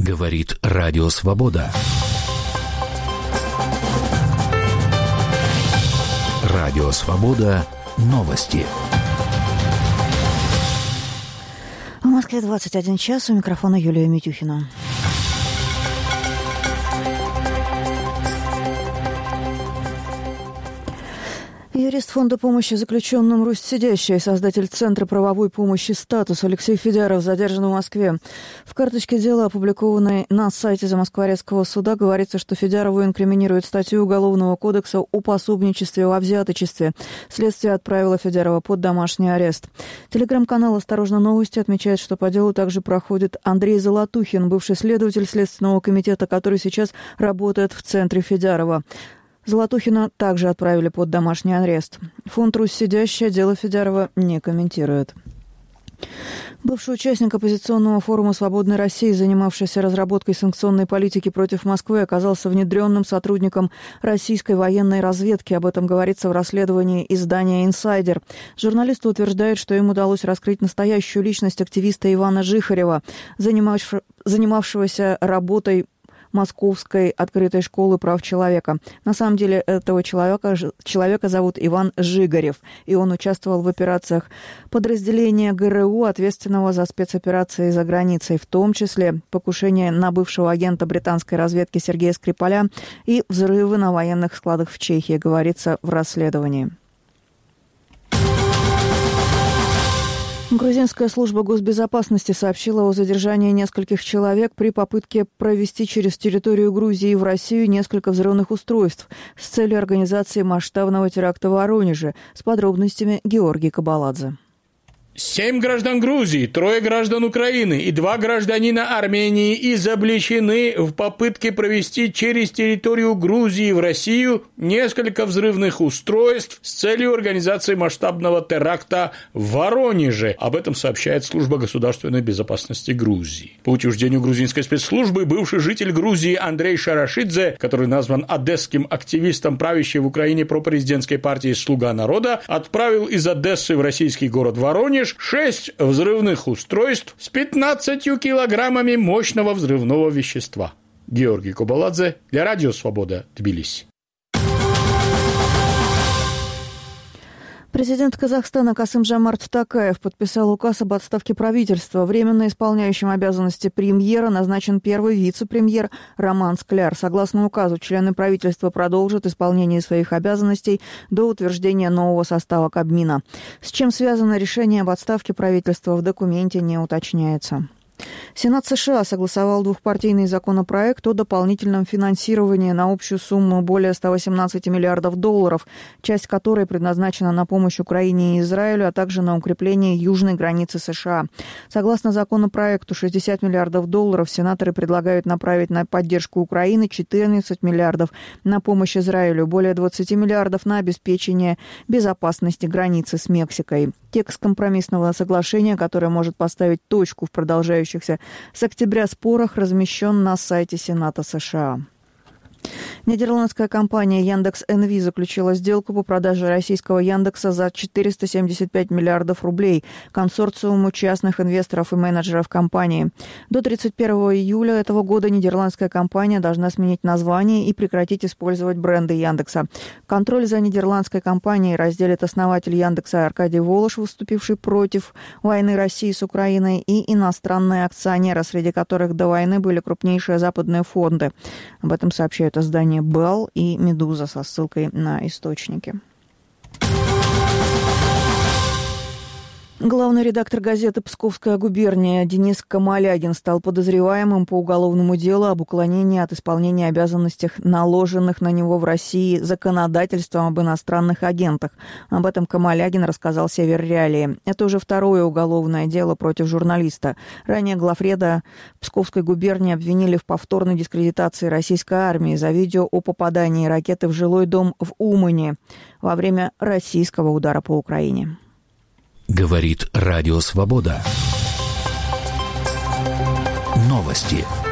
Говорит Радио Свобода. Радио Свобода. Новости. В Москве 21 час. У микрофона Юлия Митюхина. Юрист Фонда помощи заключенным «Русь сидящая» и создатель Центра правовой помощи «Статус» Алексей Федяров задержан в Москве. В карточке дела, опубликованной на сайте Замоскворецкого суда, говорится, что Федярову инкриминирует статью Уголовного кодекса о пособничестве во взяточестве. Следствие отправило Федярова под домашний арест. Телеграм-канал «Осторожно, новости» отмечает, что по делу также проходит Андрей Золотухин, бывший следователь Следственного комитета, который сейчас работает в Центре Федярова. Золотухина также отправили под домашний арест. Фонд «Русь сидящая» дело Федярова не комментирует. Бывший участник оппозиционного форума «Свободной России», занимавшийся разработкой санкционной политики против Москвы, оказался внедренным сотрудником российской военной разведки. Об этом говорится в расследовании издания «Инсайдер». Журналисты утверждают, что им удалось раскрыть настоящую личность активиста Ивана Жихарева, занимавшегося работой Московской открытой школы прав человека. На самом деле этого человека зовут Иван Жигарев, и он участвовал в операциях подразделения ГРУ, ответственного за спецоперации за границей, в том числе покушение на бывшего агента британской разведки Сергея Скрипаля и взрывы на военных складах в Чехии, говорится в расследовании. Грузинская служба госбезопасности сообщила о задержании нескольких человек при попытке провести через территорию Грузии в Россию несколько взрывных устройств с целью организации масштабного теракта в Воронеже. С подробностями Георгий Кабаладзе. 7 граждан Грузии, 3 граждан Украины и 2 гражданина Армении изобличены в попытке провести через территорию Грузии в Россию несколько взрывных устройств с целью организации масштабного теракта в Воронеже. Об этом сообщает Служба государственной безопасности Грузии. По утверждению грузинской спецслужбы, бывший житель Грузии Андрей Шарашидзе, который назван одесским активистом правящей в Украине пропрезидентской партии «Слуга народа», отправил из Одессы в российский город Воронеж 6 взрывных устройств с 15 килограммами мощного взрывного вещества. Георгий Кабаладзе для Радио Свобода, Тбилиси. Президент Казахстана Касым-Жомарт Токаев подписал указ об отставке правительства. Временно исполняющим обязанности премьера назначен первый вице-премьер Роман Скляр. Согласно указу, члены правительства продолжат исполнение своих обязанностей до утверждения нового состава Кабмина. С чем связано решение об отставке правительства, в документе не уточняется. Сенат США согласовал двухпартийный законопроект о дополнительном финансировании на общую сумму более 118 миллиардов долларов, часть которой предназначена на помощь Украине и Израилю, а также на укрепление южной границы США. Согласно законопроекту, 60 миллиардов долларов сенаторы предлагают направить на поддержку Украины, 14 миллиардов на помощь Израилю, более 20 миллиардов на обеспечение безопасности границы с Мексикой. Текст компромиссного соглашения, которое может поставить точку в продолжающихся с октября спорах, размещен на сайте Сената США. Нидерландская компания Яндекс.НВ заключила сделку по продаже российского Яндекса за 475 миллиардов рублей консорциуму частных инвесторов и менеджеров компании. До 31 июля этого года нидерландская компания должна сменить название и прекратить использовать бренды Яндекса. Контроль за нидерландской компанией разделит основатель Яндекса Аркадий Волош, выступивший против войны России с Украиной, и иностранные акционеры, среди которых до войны были крупнейшие западные фонды. Об этом сообщают издания «Белл» и «Медуза» со ссылкой на источники. Главный редактор газеты «Псковская губерния» Денис Камалягин стал подозреваемым по уголовному делу об уклонении от исполнения обязанностей, наложенных на него в России законодательством об иностранных агентах. Об этом Камалягин рассказал «Север Реалии». Это уже второе уголовное дело против журналиста. Ранее главреда Псковской губернии обвинили в повторной дискредитации российской армии за видео о попадании ракеты в жилой дом в Умане во время российского удара по Украине. Говорит Радио Свобода. Новости.